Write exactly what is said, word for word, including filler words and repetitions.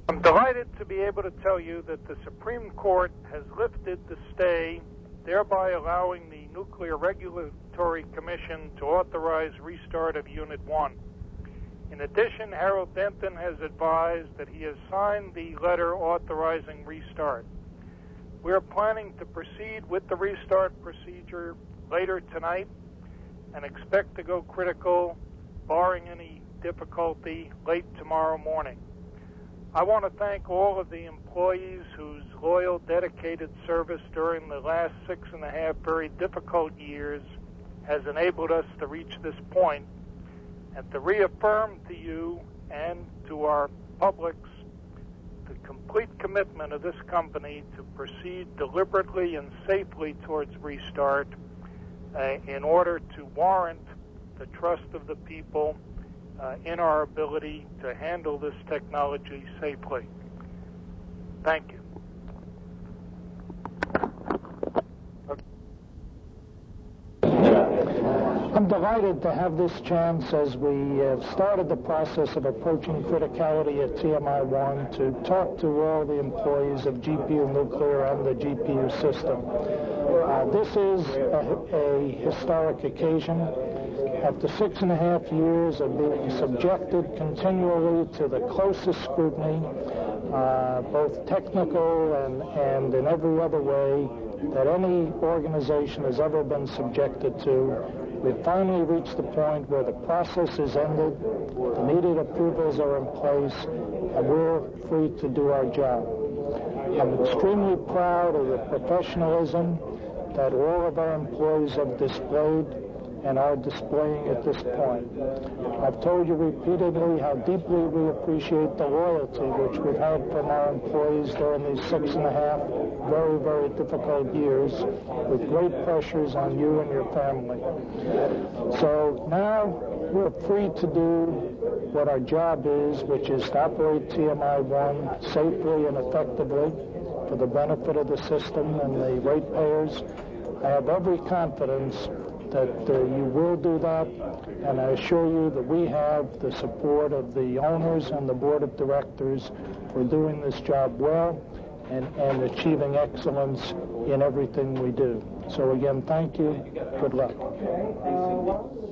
I'm delighted to be able to tell you that the Supreme Court has lifted the stay, thereby allowing the Nuclear Regulatory Commission to authorize restart of Unit one. In addition, Harold Denton has advised that he has signed the letter authorizing restart. We are planning to proceed with the restart procedure later tonight and expect to go critical, barring any difficulty, late tomorrow morning. I want to thank all of the employees whose loyal, dedicated service during the last six and a half very difficult years has enabled us to reach this point, and to reaffirm to you and to our publics the complete commitment of this company to proceed deliberately and safely towards restart uh, in order to warrant the trust of the people uh, in our ability to handle this technology safely. Thank you. I'm delighted to have this chance as we have started the process of approaching criticality at T M I one to talk to all the employees of G P U Nuclear and the G P U system. Uh, this is a, a historic occasion. After six and a half years of being subjected continually to the closest scrutiny, uh, both technical and, and in every other way that any organization has ever been subjected to, we've finally reached the point where the process is ended, the needed approvals are in place, and we're free to do our job. I'm extremely proud of the professionalism that all of our employees have displayed and are displaying at this point. I've told you repeatedly how deeply we appreciate the loyalty which we've had from our employees during these six and a half very, very difficult years with great pressures on you and your family. So now we're free to do what our job is, which is to operate T M I one safely and effectively for the benefit of the system and the ratepayers. I have every confidence that uh, you will do that, and I assure you that we have the support of the owners and the board of directors for doing this job well and, and achieving excellence in everything we do. So again, thank you. Good luck.